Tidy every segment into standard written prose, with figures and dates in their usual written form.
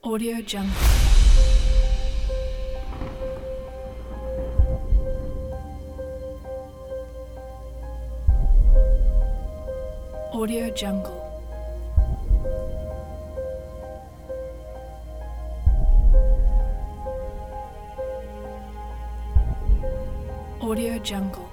Audio Jungle. Audio Jungle. Audio Jungle.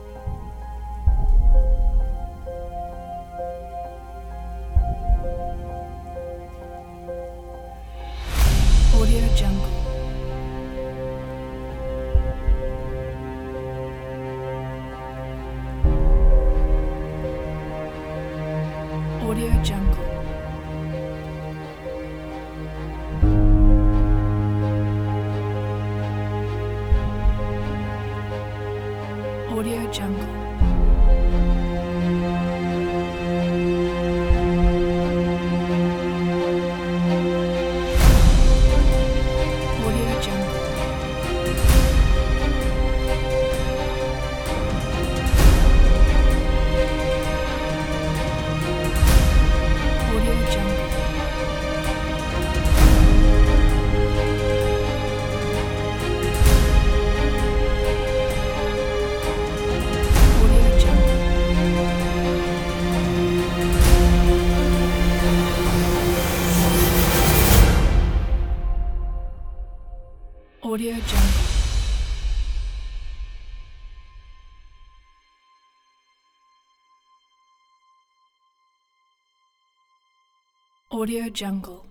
Audio Jungle. Audio Jungle. Audio Jungle. Audio Jungle. Audio Jungle. Audio Jungle. Audio Jungle.